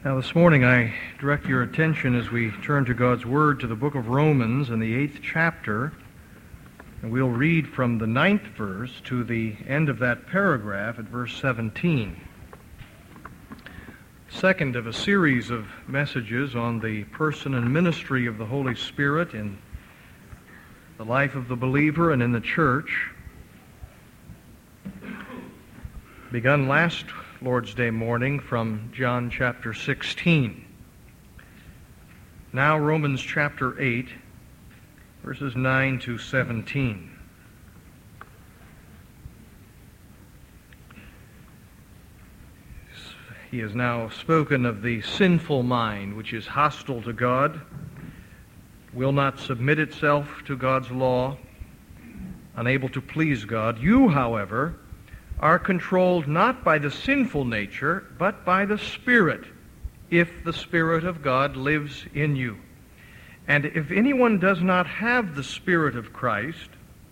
Now this morning I direct your attention as we turn to God's Word to the book of Romans in the 8th chapter, and we'll read from the 9th verse to the end of that paragraph at verse 17. Second of a series of messages on the person and ministry of the Holy Spirit in the life of the believer and in the church, begun last Lord's Day morning from John chapter 16. Now Romans chapter 8, verses 9 to 17. He has now spoken of the sinful mind, which is hostile to God, will not submit itself to God's law, unable to please God. You, however, are controlled not by the sinful nature, but by the Spirit, if the Spirit of God lives in you. And if anyone does not have the Spirit of Christ,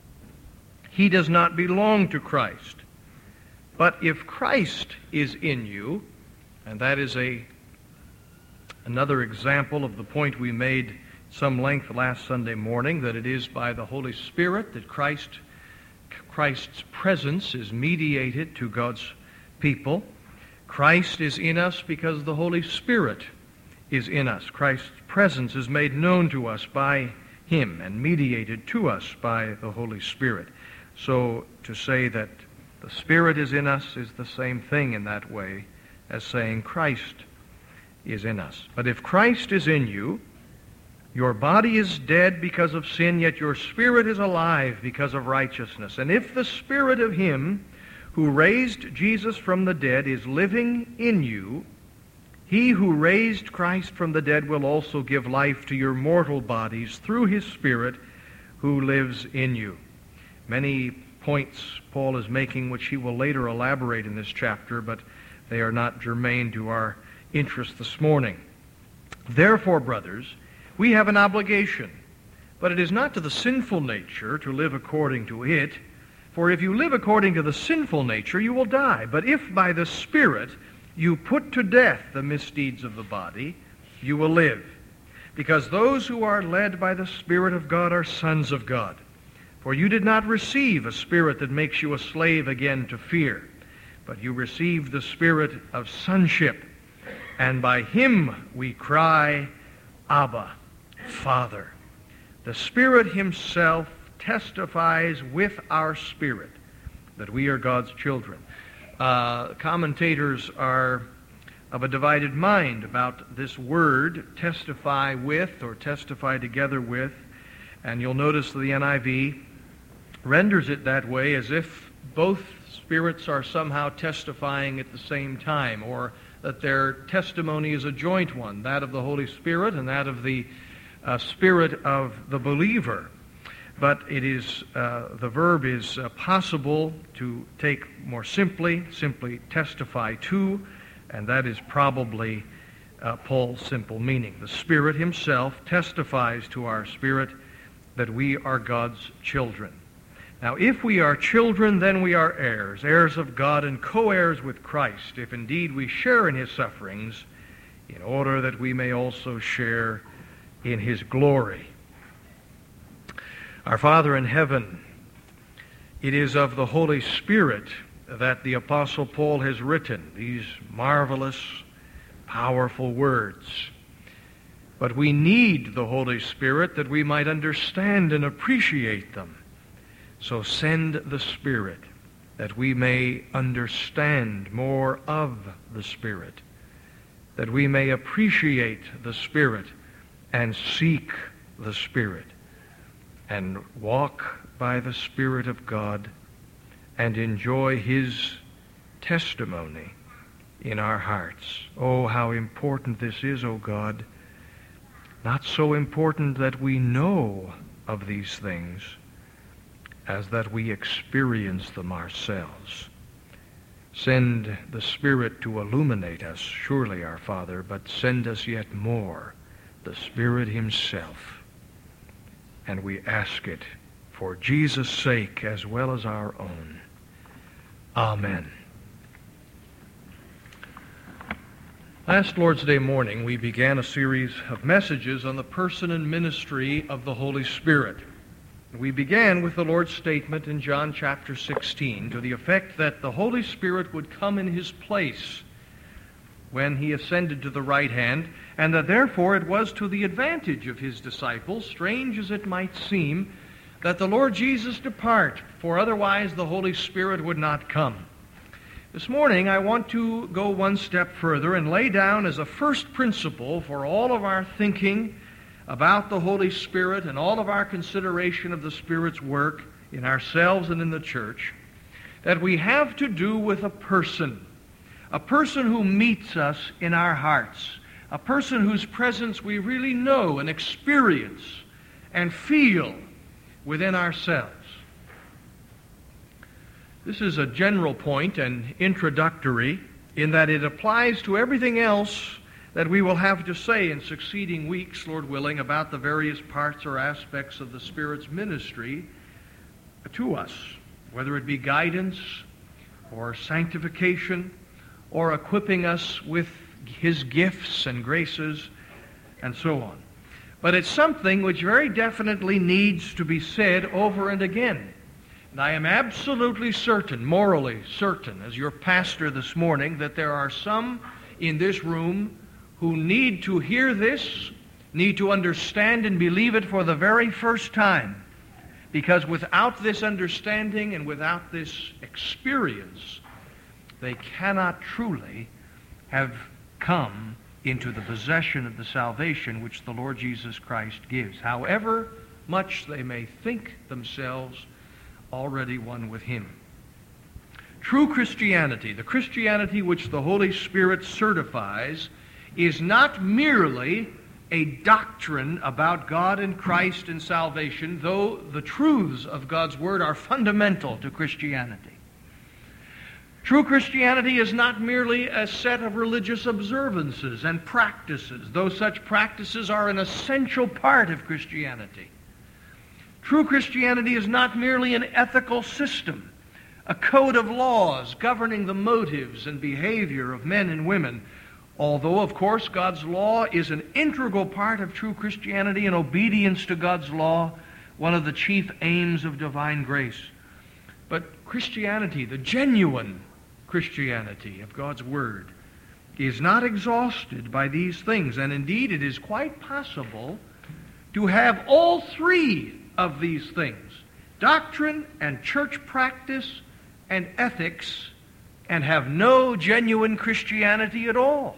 he does not belong to Christ. But if Christ is in you, and that is another example of the point we made some length last Sunday morning, that it is by the Holy Spirit that Christ's presence is mediated to God's people. Christ is in us because the Holy Spirit is in us. Christ's presence is made known to us by Him and mediated to us by the Holy Spirit. So to say that the Spirit is in us is the same thing in that way as saying Christ is in us. But if Christ is in you, your body is dead because of sin, yet your spirit is alive because of righteousness. And if the Spirit of Him who raised Jesus from the dead is living in you, He who raised Christ from the dead will also give life to your mortal bodies through His Spirit who lives in you. Many points Paul is making which he will later elaborate in this chapter, but they are not germane to our interest this morning. Therefore, brothers, we have an obligation, but it is not to the sinful nature to live according to it. For if you live according to the sinful nature, you will die. But if by the Spirit you put to death the misdeeds of the body, you will live. Because those who are led by the Spirit of God are sons of God. For you did not receive a spirit that makes you a slave again to fear, but you received the Spirit of sonship, and by Him we cry, Abba, Father. The Spirit Himself testifies with our spirit that we are God's children. Commentators are of a divided mind about this word, testify with or testify together with, and you'll notice the NIV renders it that way, as if both spirits are somehow testifying at the same time, or that their testimony is a joint one, that of the Holy Spirit and that of the Spirit of the believer. But it is the verb is possible to take more simply testify to, and that is probably Paul's simple meaning. The Spirit Himself testifies to our spirit that we are God's children. Now, if we are children, then we are heirs, heirs of God and co-heirs with Christ, if indeed we share in His sufferings, in order that we may also share in His glory. Our Father in heaven, it is of the Holy Spirit that the Apostle Paul has written these marvelous, powerful words. But we need the Holy Spirit that we might understand and appreciate them. So send the Spirit that we may understand more of the Spirit, that we may appreciate the Spirit and seek the Spirit and walk by the Spirit of God and enjoy His testimony in our hearts. Oh, how important this is, O God. Not so important that we know of these things, as that we experience them ourselves. Send the Spirit to illuminate us, surely, our Father, but send us yet more, the Spirit Himself. And we ask it for Jesus' sake as well as our own. Amen. Last Lord's Day morning, we began a series of messages on the person and ministry of the Holy Spirit. We began with the Lord's statement in John chapter 16 to the effect that the Holy Spirit would come in his place when he ascended to the right hand, and that therefore it was to the advantage of his disciples, strange as it might seem, that the Lord Jesus depart, for otherwise the Holy Spirit would not come. This morning I want to go one step further and lay down as a first principle for all of our thinking about the Holy Spirit and all of our consideration of the Spirit's work in ourselves and in the church, that we have to do with a person who meets us in our hearts, a person whose presence we really know and experience and feel within ourselves. This is a general point and introductory in that it applies to everything else that we will have to say in succeeding weeks, Lord willing, about the various parts or aspects of the Spirit's ministry to us, whether it be guidance or sanctification or equipping us with his gifts and graces and so on. But it's something which very definitely needs to be said over and again. And I am absolutely certain, morally certain, as your pastor this morning, that there are some in this room who need to hear this, need to understand and believe it for the very first time. Because without this understanding and without this experience, they cannot truly have come into the possession of the salvation which the Lord Jesus Christ gives, however much they may think themselves already one with him. True Christianity, the Christianity which the Holy Spirit certifies, is not merely a doctrine about God and Christ and salvation, though the truths of God's Word are fundamental to Christianity. True Christianity is not merely a set of religious observances and practices, though such practices are an essential part of Christianity. True Christianity is not merely an ethical system, a code of laws governing the motives and behavior of men and women, although, of course, God's law is an integral part of true Christianity, and obedience to God's law, one of the chief aims of divine grace. But Christianity, the genuine Christianity of God's Word, is not exhausted by these things, and indeed it is quite possible to have all three of these things, doctrine and church practice and ethics, and have no genuine Christianity at all.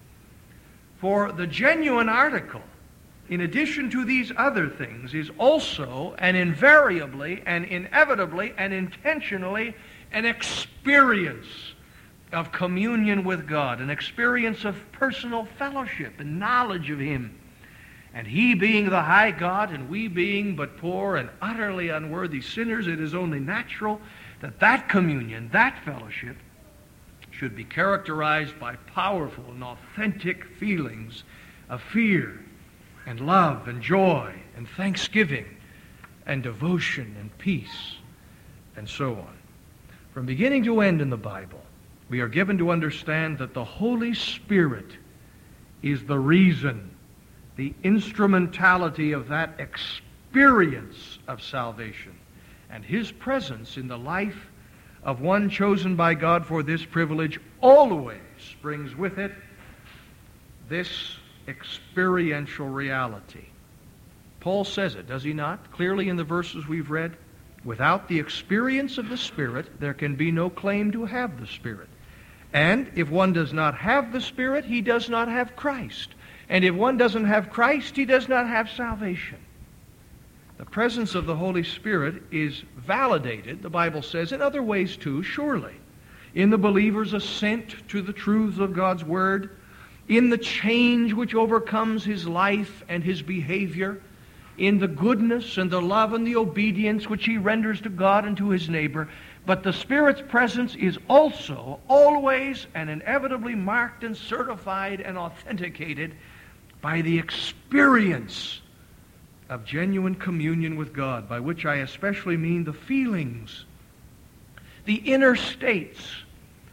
For the genuine article, in addition to these other things, is also and invariably and inevitably and intentionally an experience of communion with God, an experience of personal fellowship and knowledge of him. And he being the high God and we being but poor and utterly unworthy sinners, it is only natural that that communion, that fellowship, should be characterized by powerful and authentic feelings of fear and love and joy and thanksgiving and devotion and peace and so on. From beginning to end in the Bible, we are given to understand that the Holy Spirit is the reason, the instrumentality of that experience of salvation, and his presence in the life of one chosen by God for this privilege always brings with it this experiential reality. Paul says it, does he not? Clearly in the verses we've read, without the experience of the Spirit, there can be no claim to have the Spirit. And if one does not have the Spirit, he does not have Christ. And if one doesn't have Christ, he does not have salvation. The presence of the Holy Spirit is validated, the Bible says, in other ways too, surely. In the believer's assent to the truths of God's Word, in the change which overcomes his life and his behavior, in the goodness and the love and the obedience which he renders to God and to his neighbor. But the Spirit's presence is also always and inevitably marked and certified and authenticated by the experience of genuine communion with God, by which I especially mean the feelings, the inner states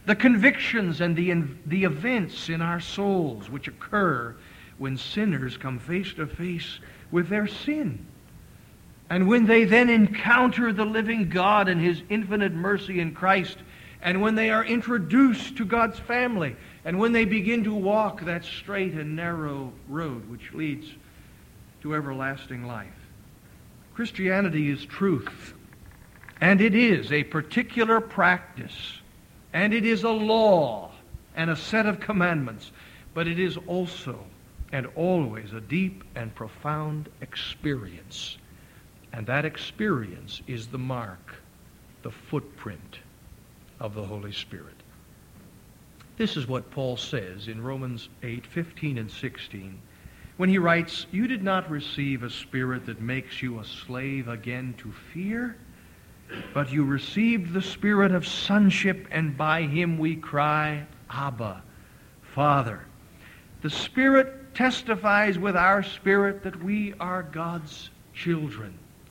the convictions and the events in our souls which occur when sinners come face to face with their sin. And when they then encounter the living God and His infinite mercy in Christ, and when they are introduced to God's family, and when they begin to walk that straight and narrow road which leads to everlasting life. Christianity is truth, and it is a particular practice, and it is a law and a set of commandments, but it is also and always a deep and profound experience. And that experience is the mark, the footprint of the Holy Spirit. This is what Paul says in Romans 8:15 and 16, when he writes, "You did not receive a spirit that makes you a slave again to fear, but you received the spirit of sonship, and by Him we cry, Abba, Father." The Spirit testifies with our spirit that we are God's children.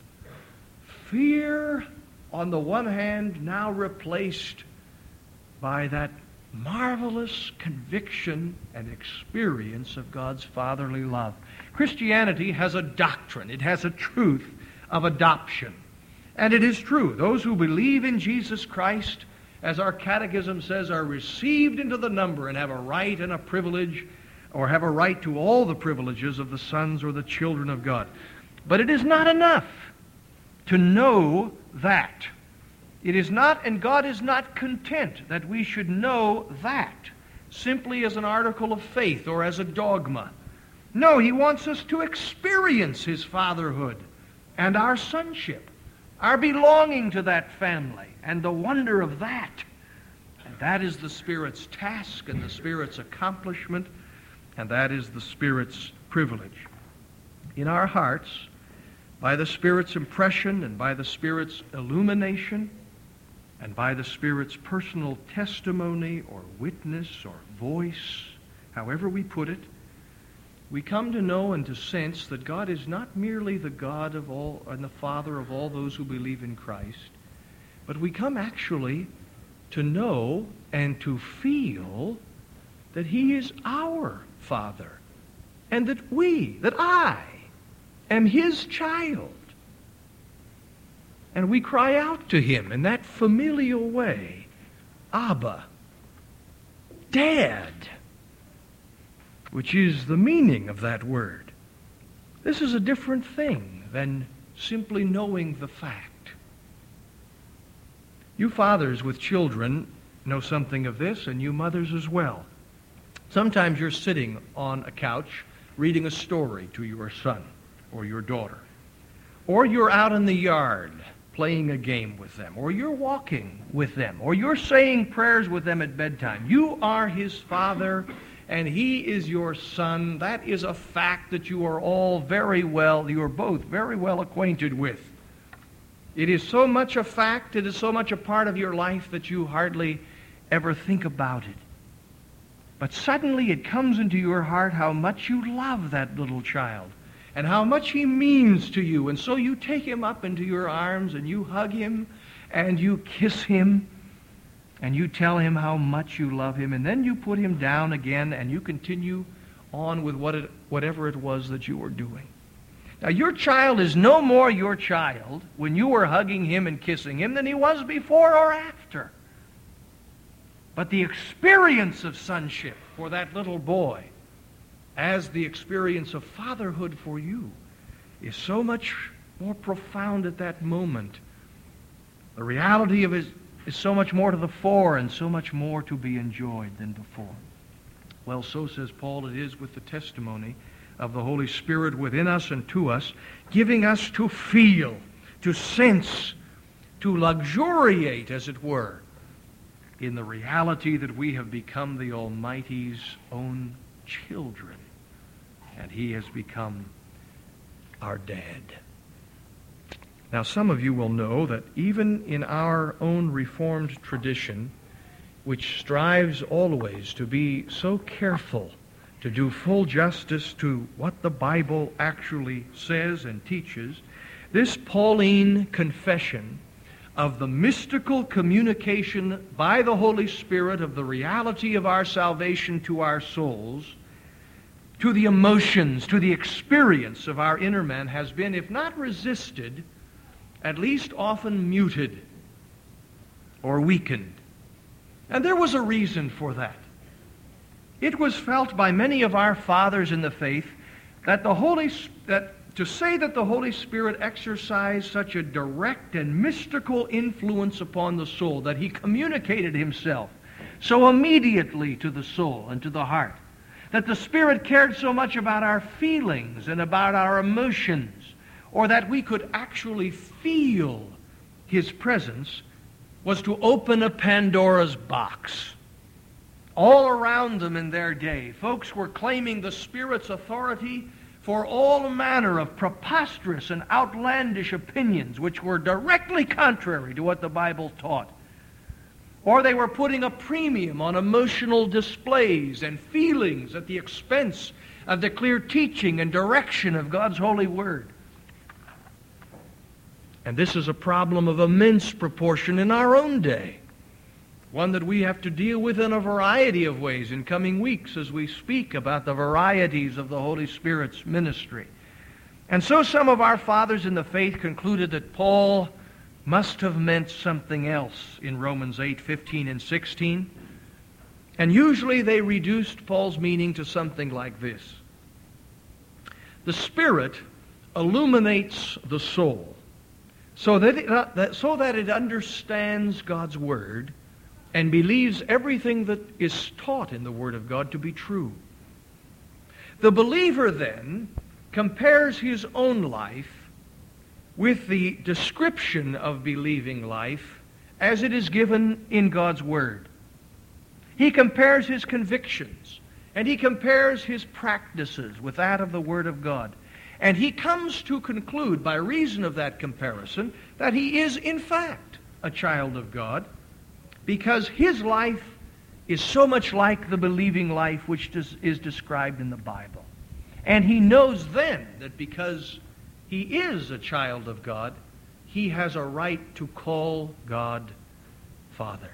Fear, on the one hand, now replaced by that marvelous conviction and experience of God's fatherly love. Christianity has a doctrine. It has a truth of adoption. And it is true. Those who believe in Jesus Christ, as our catechism says, are received into the number and have a right and a privilege, or have a right to all the privileges of the sons or the children of God. But it is not enough to know that. It is not, and God is not content that we should know that simply as an article of faith or as a dogma. No, He wants us to experience His fatherhood and our sonship, our belonging to that family, and the wonder of that. And that is the Spirit's task and the Spirit's accomplishment, and that is the Spirit's privilege. In our hearts, by the Spirit's impression and by the Spirit's illumination, and by the Spirit's personal testimony or witness or voice, however we put it, we come to know and to sense that God is not merely the God of all and the Father of all those who believe in Christ, but we come actually to know and to feel that He is our Father, and that I am His child. And we cry out to Him in that familial way, Abba, Dad, which is the meaning of that word. This is a different thing than simply knowing the fact. You fathers with children know something of this, and you mothers as well. Sometimes you're sitting on a couch reading a story to your son or your daughter. Or you're out in the yard playing a game with them. Or you're walking with them. Or you're saying prayers with them at bedtime. You are his father and he is your son. That is a fact that you are both very well acquainted with. It is so much a fact, it is so much a part of your life that you hardly ever think about it. But suddenly it comes into your heart how much you love that little child and how much he means to you. And so you take him up into your arms and you hug him and you kiss him and you tell him how much you love him. And then you put him down again and you continue on with whatever it was that you were doing. Now, your child is no more your child when you were hugging him and kissing him than he was before or after. But the experience of sonship for that little boy, as the experience of fatherhood for you, is so much more profound at that moment. The reality of it is so much more to the fore and so much more to be enjoyed than before. Well, so says Paul, it is with the testimony of the Holy Spirit within us and to us, giving us to feel, to sense, to luxuriate, as it were, in the reality that we have become the Almighty's own children, and He has become our dad. Now, some of you will know that even in our own Reformed tradition, which strives always to be so careful to do full justice to what the Bible actually says and teaches, this Pauline confession of the mystical communication by the Holy Spirit of the reality of our salvation to our souls, to the emotions, to the experience of our inner man, has been, if not resisted, at least often muted or weakened. And there was a reason for that. It was felt by many of our fathers in the faith that to say that the Holy Spirit exercised such a direct and mystical influence upon the soul, that he communicated himself so immediately to the soul and to the heart, that the Spirit cared so much about our feelings and about our emotions, or that we could actually feel his presence, was to open a Pandora's box. All around them in their day, folks were claiming the Spirit's authority for all manner of preposterous and outlandish opinions which were directly contrary to what the Bible taught. Or they were putting a premium on emotional displays and feelings at the expense of the clear teaching and direction of God's holy word. And this is a problem of immense proportion in our own day, one that we have to deal with in a variety of ways in coming weeks as we speak about the varieties of the Holy Spirit's ministry. And so some of our fathers in the faith concluded that Paul must have meant something else in Romans 8:15 and 16. And usually they reduced Paul's meaning to something like this: the Spirit illuminates the soul so that it understands God's Word and believes everything that is taught in the Word of God to be true. The believer then compares his own life with the description of believing life as it is given in God's Word. He compares his convictions and he compares his practices with that of the Word of God. And he comes to conclude, by reason of that comparison, that he is in fact a child of God, because his life is so much like the believing life which is described in the Bible. And he knows then that because he is a child of God, he has a right to call God Father.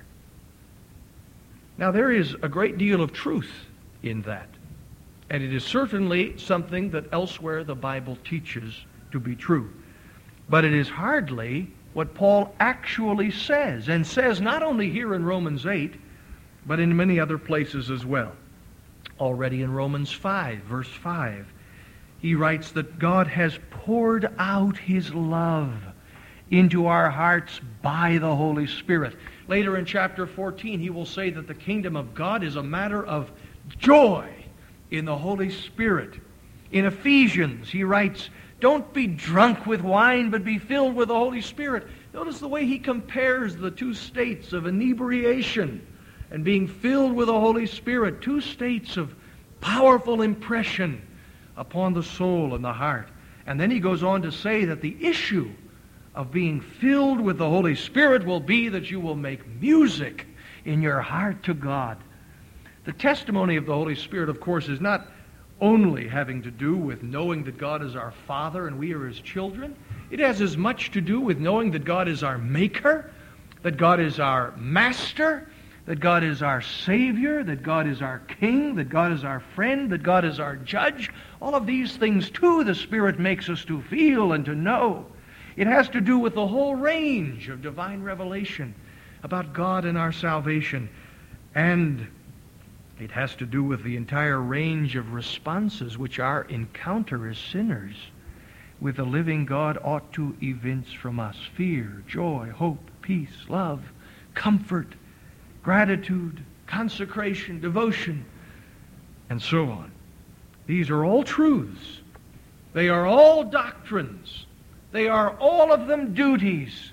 Now, there is a great deal of truth in that. And it is certainly something that elsewhere the Bible teaches to be true. But it is hardly what Paul actually says, and says not only here in Romans 8, but in many other places as well. Already in Romans 5, verse 5, he writes that God has poured out his love into our hearts by the Holy Spirit. Later in chapter 14, he will say that the kingdom of God is a matter of joy in the Holy Spirit. In Ephesians, he writes, don't be drunk with wine, but be filled with the Holy Spirit. Notice the way he compares the two states of inebriation and being filled with the Holy Spirit, two states of powerful impression upon the soul and the heart. And then he goes on to say that the issue of being filled with the Holy Spirit will be that you will make music in your heart to God. The testimony of the Holy Spirit, of course, is not only having to do with knowing that God is our Father and we are His children. It has as much to do with knowing that God is our Maker, that God is our Master, that God is our Savior, that God is our King, that God is our friend, that God is our Judge. All of these things, too, the Spirit makes us to feel and to know. It has to do with the whole range of divine revelation about God and our salvation. And it has to do with the entire range of responses which our encounter as sinners with the living God ought to evince from us: fear, joy, hope, peace, love, comfort, gratitude, consecration, devotion, and so on. These are all truths. They are all doctrines. They are all of them duties.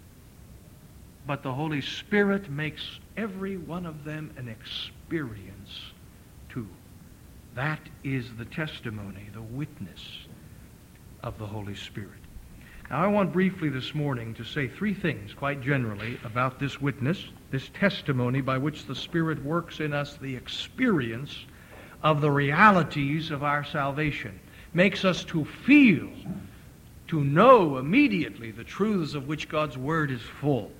But the Holy Spirit makes every one of them an experience too. That is the testimony, the witness of the Holy Spirit. Now, I want briefly this morning to say three things quite generally about this witness, this testimony by which the Spirit works in us the experience of the realities of our salvation, makes us to feel to know immediately the truths of which God's Word is full,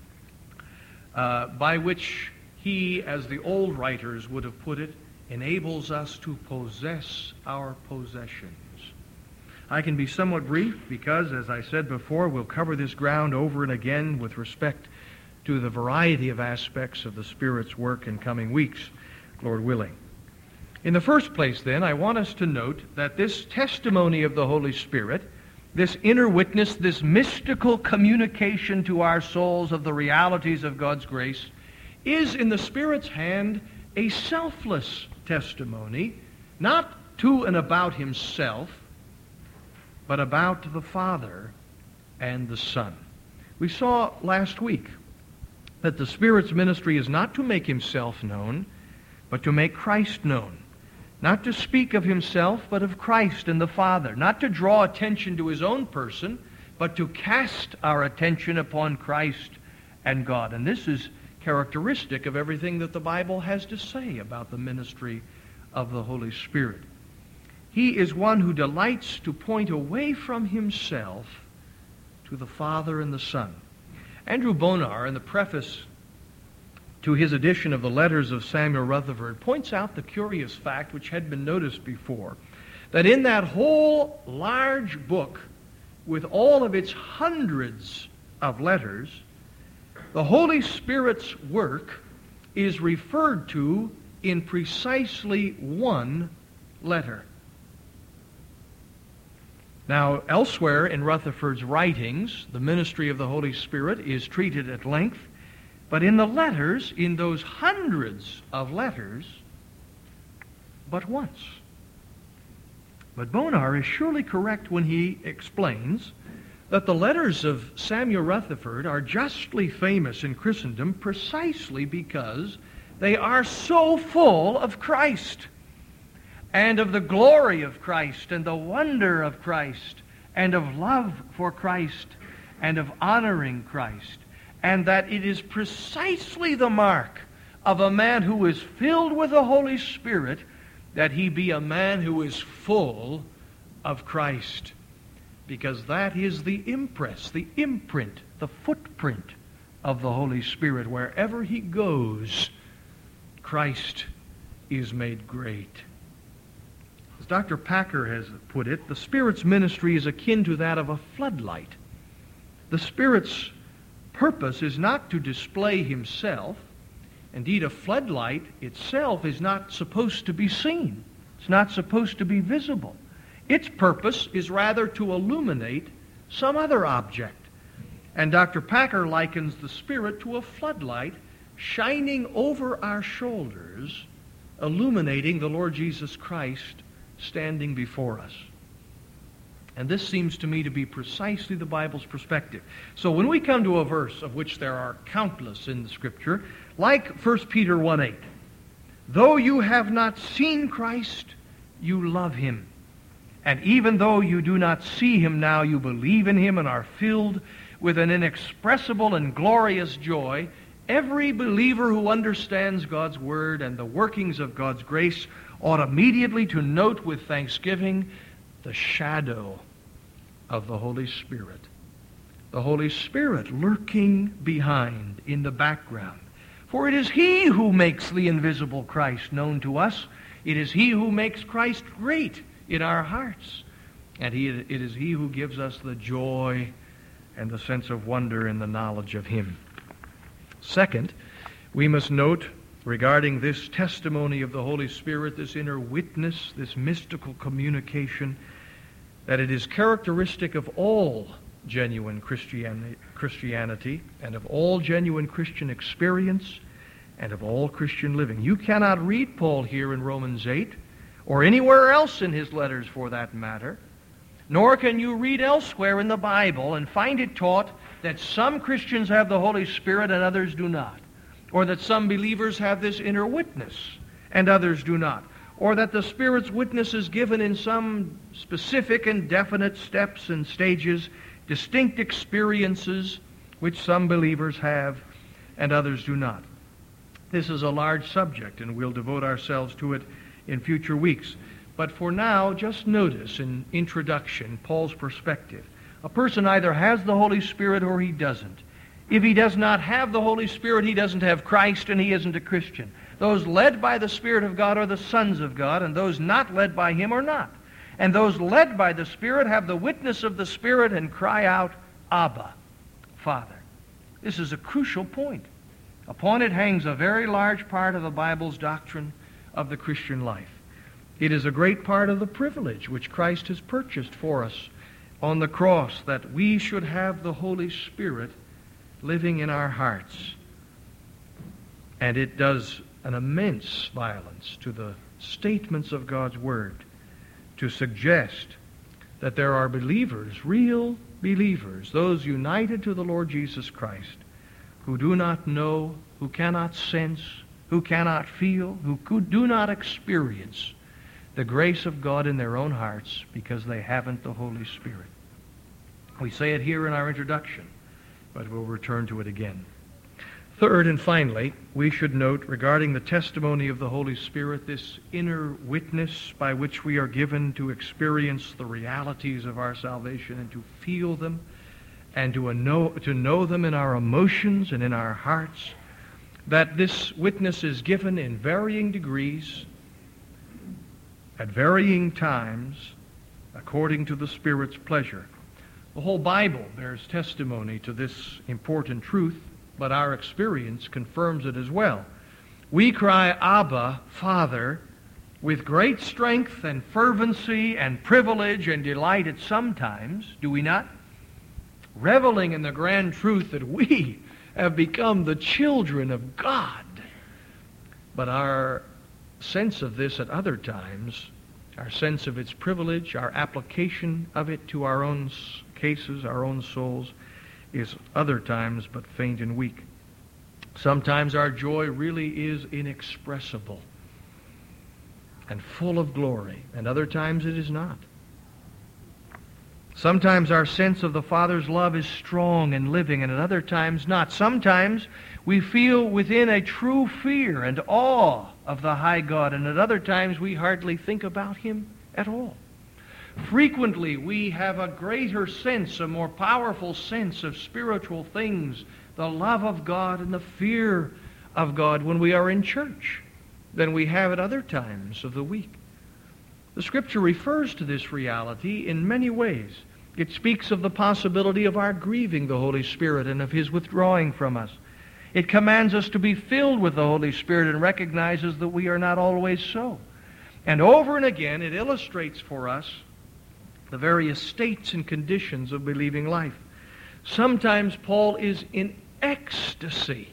by which He, as the old writers would have put it, enables us to possess our possessions. I can be somewhat brief because, as I said before, we'll cover this ground over and again with respect to the variety of aspects of the Spirit's work in coming weeks, Lord willing. In the first place, then, I want us to note that this testimony of the Holy Spirit, this inner witness, this mystical communication to our souls of the realities of God's grace, is in the Spirit's hand a selfless testimony, not to and about Himself, but about the Father and the Son. We saw last week that the Spirit's ministry is not to make Himself known, but to make Christ known. Not to speak of Himself, but of Christ and the Father. Not to draw attention to His own person, but to cast our attention upon Christ and God. And this is characteristic of everything that the Bible has to say about the ministry of the Holy Spirit. He is one who delights to point away from Himself to the Father and the Son. Andrew Bonar, in the preface to his edition of the Letters of Samuel Rutherford, points out the curious fact, which had been noticed before, that in that whole large book, with all of its hundreds of letters, the Holy Spirit's work is referred to in precisely one letter. Now, elsewhere in Rutherford's writings, the ministry of the Holy Spirit is treated at length, but in the letters, in those hundreds of letters, but once. But Bonar is surely correct when he explains that the letters of Samuel Rutherford are justly famous in Christendom precisely because they are so full of Christ, and of the glory of Christ, and the wonder of Christ, and of love for Christ, and of honoring Christ, and that it is precisely the mark of a man who is filled with the Holy Spirit that he be a man who is full of Christ, because that is the impress, the imprint, the footprint of the Holy Spirit. Wherever He goes, Christ is made great. As Dr. Packer has put it, the Spirit's ministry is akin to that of a floodlight. The Spirit's purpose is not to display Himself. Indeed, a floodlight itself is not supposed to be seen. It's not supposed to be visible. Its purpose is rather to illuminate some other object. And Dr. Packer likens the Spirit to a floodlight shining over our shoulders, illuminating the Lord Jesus Christ standing before us. And this seems to me to be precisely the Bible's perspective. So when we come to a verse, of which there are countless in the Scripture, like 1 Peter 1:8, though you have not seen Christ, you love Him. And even though you do not see Him now, you believe in Him and are filled with an inexpressible and glorious joy. Every believer who understands God's Word and the workings of God's grace ought immediately to note with thanksgiving the shadow of the Holy Spirit. The Holy Spirit lurking behind in the background. For it is He who makes the invisible Christ known to us. It is He who makes Christ great in our hearts. And it is He who gives us the joy and the sense of wonder in the knowledge of Him. Second, we must note regarding this testimony of the Holy Spirit, this inner witness, this mystical communication, that it is characteristic of all genuine Christianity and of all genuine Christian experience and of all Christian living. You cannot read Paul here in Romans 8, or anywhere else in his letters for that matter, nor can you read elsewhere in the Bible and find it taught that some Christians have the Holy Spirit and others do not, or that some believers have this inner witness and others do not, or that the Spirit's witness is given in some specific and definite steps and stages, distinct experiences which some believers have and others do not. This is a large subject, and we'll devote ourselves to it in future weeks. But for now, just notice in introduction Paul's perspective. A person either has the Holy Spirit or he doesn't. If he does not have the Holy Spirit, he doesn't have Christ, and he isn't a Christian. Those led by the Spirit of God are the sons of God, and those not led by Him are not. And those led by the Spirit have the witness of the Spirit and cry out, Abba, Father. This is a crucial point. Upon it hangs a very large part of the Bible's doctrine of the Christian life. It is a great part of the privilege which Christ has purchased for us on the cross, that we should have the Holy Spirit living in our hearts. And it does an immense violence to the statements of God's Word to suggest that there are believers, real believers, those united to the Lord Jesus Christ, who do not know, who cannot sense, who cannot feel, who do not experience the grace of God in their own hearts because they haven't the Holy Spirit. We say it here in our introduction, but we'll return to it again. Third and finally, we should note regarding the testimony of the Holy Spirit, this inner witness by which we are given to experience the realities of our salvation and to feel them and to know them in our emotions and in our hearts, that this witness is given in varying degrees, at varying times, according to the Spirit's pleasure. The whole Bible bears testimony to this important truth, but our experience confirms it as well. We cry, Abba, Father, with great strength and fervency and privilege and delight at some times, do we not? Reveling in the grand truth that we have become the children of God. But our sense of this at other times, our sense of its privilege, our application of it to our own cases, our own souls, is other times but faint and weak. Sometimes our joy really is inexpressible and full of glory, and other times it is not. Sometimes our sense of the Father's love is strong and living, and at other times not. Sometimes we feel within a true fear and awe of the high God, and at other times we hardly think about Him at all. Frequently, we have a greater sense, a more powerful sense of spiritual things, the love of God and the fear of God when we are in church than we have at other times of the week. The Scripture refers to this reality in many ways. It speaks of the possibility of our grieving the Holy Spirit and of His withdrawing from us. It commands us to be filled with the Holy Spirit and recognizes that we are not always so. And over and again, it illustrates for us the various states and conditions of believing life. Sometimes Paul is in ecstasy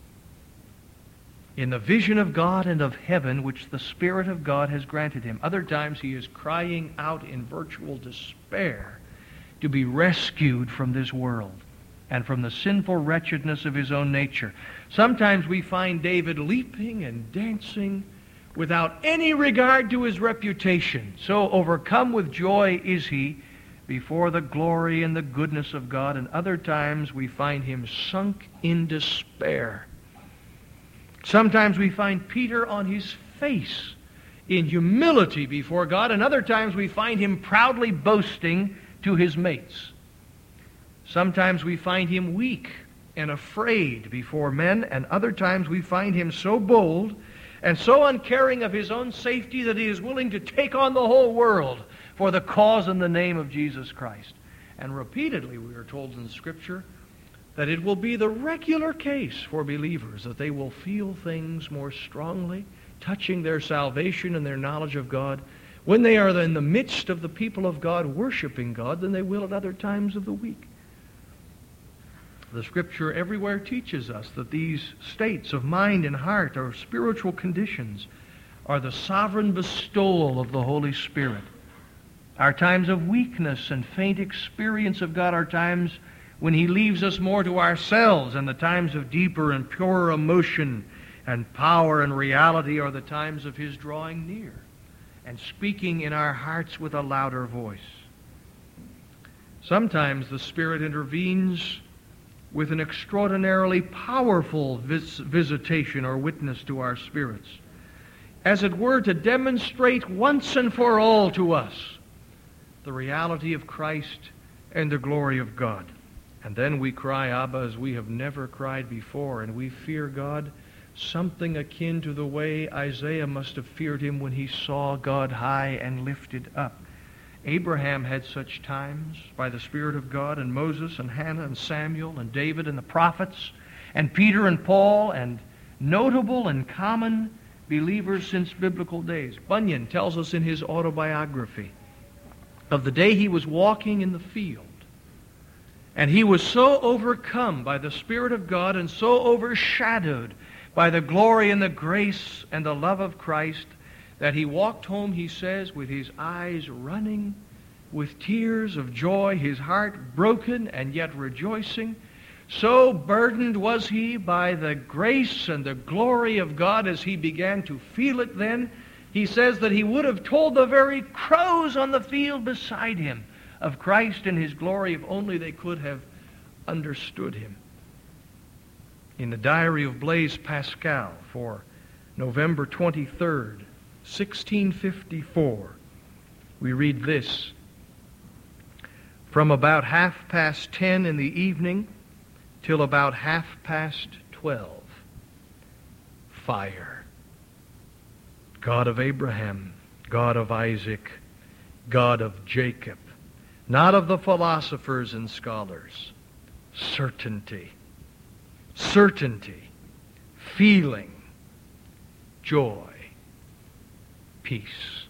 in the vision of God and of heaven which the Spirit of God has granted him. Other times he is crying out in virtual despair to be rescued from this world and from the sinful wretchedness of his own nature. Sometimes we find David leaping and dancing without any regard to his reputation. So overcome with joy is he before the glory and the goodness of God. And other times we find him sunk in despair. Sometimes we find Peter on his face in humility before God, and other times we find him proudly boasting to his mates. Sometimes we find him weak and afraid before men, and other times we find him so bold and so uncaring of his own safety that he is willing to take on the whole world for the cause and the name of Jesus Christ. And repeatedly we are told in the Scripture that it will be the regular case for believers that they will feel things more strongly touching their salvation and their knowledge of God when they are in the midst of the people of God worshiping God than they will at other times of the week. The Scripture everywhere teaches us that these states of mind and heart or spiritual conditions are the sovereign bestowal of the Holy Spirit. Our times of weakness and faint experience of God are times when He leaves us more to ourselves, and the times of deeper and purer emotion and power and reality are the times of His drawing near and speaking in our hearts with a louder voice. Sometimes the Spirit intervenes with an extraordinarily powerful visitation or witness to our spirits, as it were to demonstrate once and for all to us the reality of Christ and the glory of God. And then we cry, Abba, as we have never cried before, and we fear God, something akin to the way Isaiah must have feared him when he saw God high and lifted up. Abraham had such times by the Spirit of God, and Moses and Hannah and Samuel and David and the prophets and Peter and Paul and notable and common believers since biblical days. Bunyan tells us in his autobiography of the day he was walking in the field, and he was so overcome by the Spirit of God and so overshadowed by the glory and the grace and the love of Christ that he walked home, he says, with his eyes running, with tears of joy, his heart broken and yet rejoicing. So burdened was he by the grace and the glory of God as he began to feel it then, he says that he would have told the very crows on the field beside him of Christ and his glory if only they could have understood him. In the diary of Blaise Pascal for November 23rd, 1654, we read this: from about 10:30 in the evening till about 12:30, fire. God of Abraham, God of Isaac, God of Jacob, not of the philosophers and scholars. Certainty, certainty, feeling, joy, peace.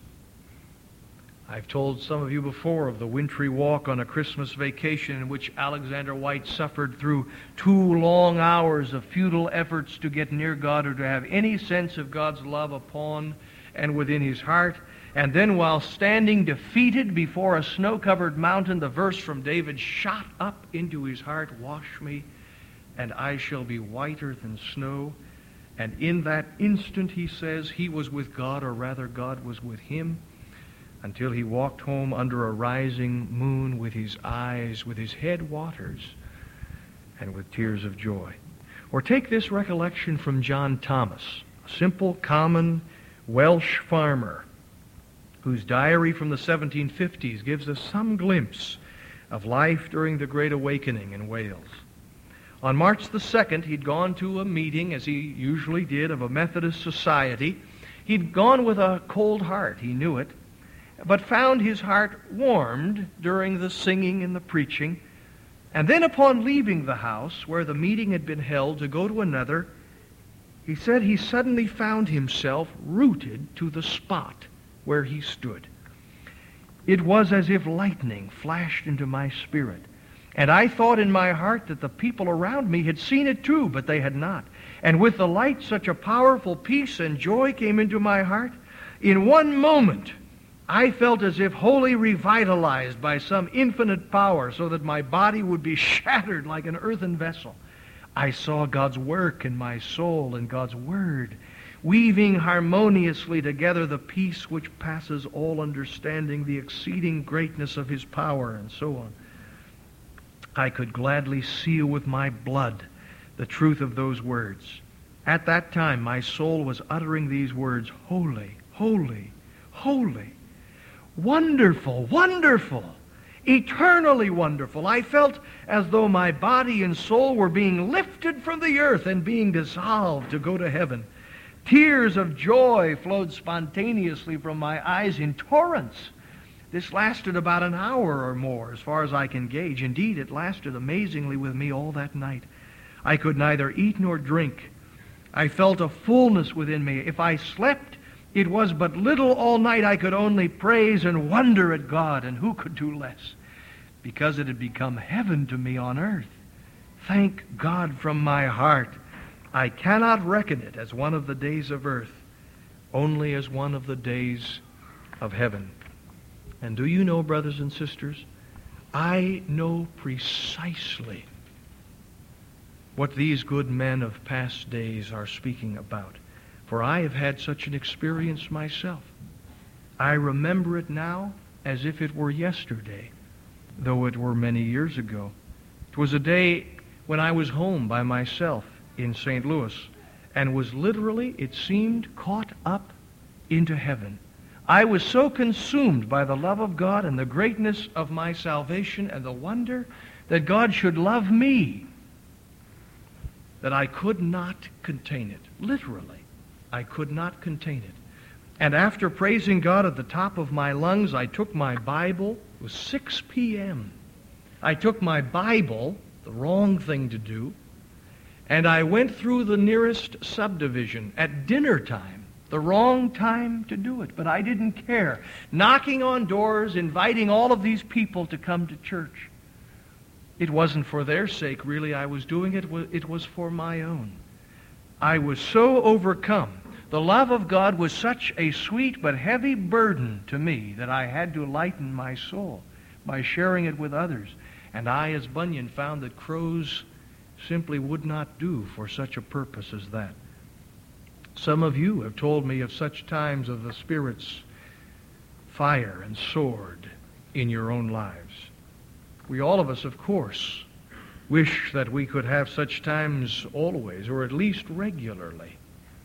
I've told some of you before of the wintry walk on a Christmas vacation in which Alexander White suffered through 2 long hours of futile efforts to get near God or to have any sense of God's love upon and within his heart. And then while standing defeated before a snow-covered mountain, the verse from David shot up into his heart, "Wash me, and I shall be whiter than snow." And in that instant, he says, he was with God, or rather God was with him, until he walked home under a rising moon with his eyes, with his head waters, and with tears of joy. Or take this recollection from John Thomas, a simple, common Welsh farmer whose diary from the 1750s gives us some glimpse of life during the Great Awakening in Wales. On March the 2nd, he'd gone to a meeting, as he usually did, of a Methodist society. He'd gone with a cold heart, he knew it, but found his heart warmed during the singing and the preaching. And then upon leaving the house where the meeting had been held to go to another, he said he suddenly found himself rooted to the spot where he stood. It was as if lightning flashed into my spirit. And I thought in my heart that the people around me had seen it too, but they had not. And with the light, such a powerful peace and joy came into my heart. In one moment, I felt as if wholly revitalized by some infinite power, so that my body would be shattered like an earthen vessel. I saw God's work in my soul and God's Word, weaving harmoniously together the peace which passes all understanding, the exceeding greatness of His power, and so on. I could gladly seal with my blood the truth of those words. At that time, my soul was uttering these words, "Holy, holy, holy, wonderful, wonderful, eternally wonderful." I felt as though my body and soul were being lifted from the earth and being dissolved to go to heaven. Tears of joy flowed spontaneously from my eyes in torrents. This lasted about an hour or more, as far as I can gauge. Indeed, it lasted amazingly with me all that night. I could neither eat nor drink. I felt a fullness within me. If I slept, it was but little all night. I could only praise and wonder at God, and who could do less? Because it had become heaven to me on earth. Thank God from my heart. I cannot reckon it as one of the days of earth, only as one of the days of heaven. And do you know, brothers and sisters, I know precisely what these good men of past days are speaking about. For I have had such an experience myself. I remember it now as if it were yesterday, though it were many years ago. It was a day when I was home by myself in St. Louis and was literally, it seemed, caught up into heaven. I was so consumed by the love of God and the greatness of my salvation and the wonder that God should love me that I could not contain it. Literally, I could not contain it. And after praising God at the top of my lungs, I took my Bible. It was 6 p.m. I took my Bible, the wrong thing to do, and I went through the nearest subdivision at dinner time, the wrong time to do it, but I didn't care. Knocking on doors, inviting all of these people to come to church. It wasn't for their sake, really, I was doing it. It was for my own. I was so overcome. The love of God was such a sweet but heavy burden to me that I had to lighten my soul by sharing it with others. And I, as Bunyan, found that crows simply would not do for such a purpose as that. Some of you have told me of such times of the Spirit's fire and sword in your own lives. We all of us, of course, wish that we could have such times always, or at least regularly.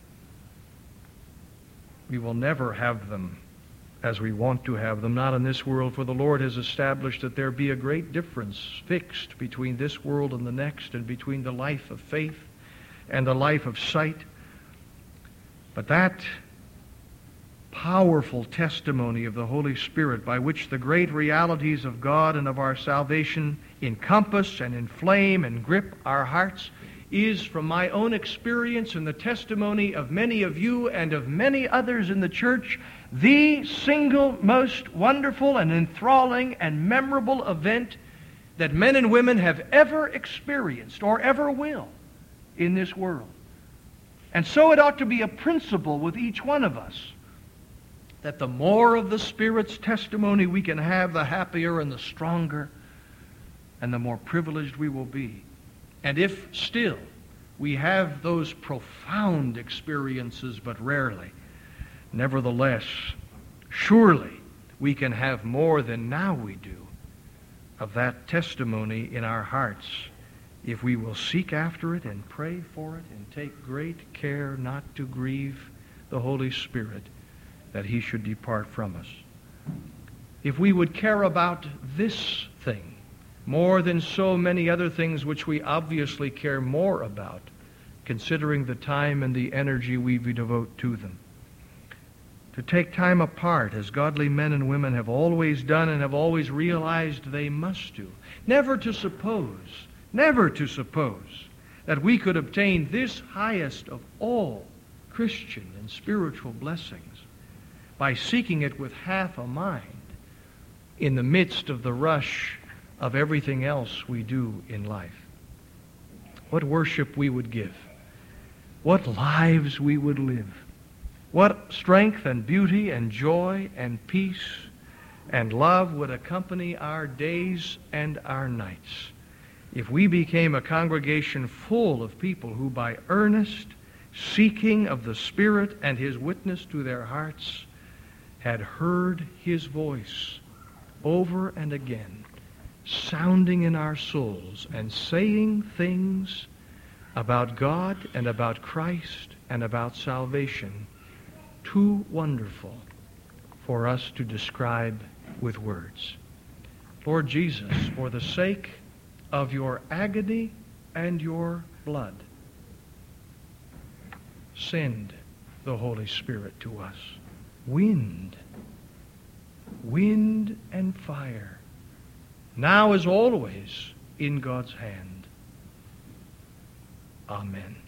We will never have them as we want to have them, not in this world, for the Lord has established that there be a great difference fixed between this world and the next, and between the life of faith and the life of sight. But that powerful testimony of the Holy Spirit by which the great realities of God and of our salvation encompass and inflame and grip our hearts is, from my own experience and the testimony of many of you and of many others in the church, the single most wonderful and enthralling and memorable event that men and women have ever experienced or ever will in this world. And so it ought to be a principle with each one of us that the more of the Spirit's testimony we can have, the happier and the stronger and the more privileged we will be. And if still we have those profound experiences but rarely, nevertheless, surely we can have more than now we do of that testimony in our hearts if we will seek after it and pray for it and take great care not to grieve the Holy Spirit that He should depart from us. If we would care about this thing more than so many other things which we obviously care more about, considering the time and the energy we devote to them. To take time apart, as godly men and women have always done and have always realized they must do. Never to suppose that we could obtain this highest of all Christian and spiritual blessings by seeking it with half a mind in the midst of the rush of everything else we do in life. What worship we would give. What lives we would live. What strength and beauty and joy and peace and love would accompany our days and our nights if we became a congregation full of people who, by earnest seeking of the Spirit and His witness to their hearts, had heard His voice over and again, sounding in our souls and saying things about God and about Christ and about salvation too wonderful for us to describe with words. Lord Jesus, for the sake of your agony and your blood, send the Holy Spirit to us. Wind and fire, now as always, in God's hand. Amen.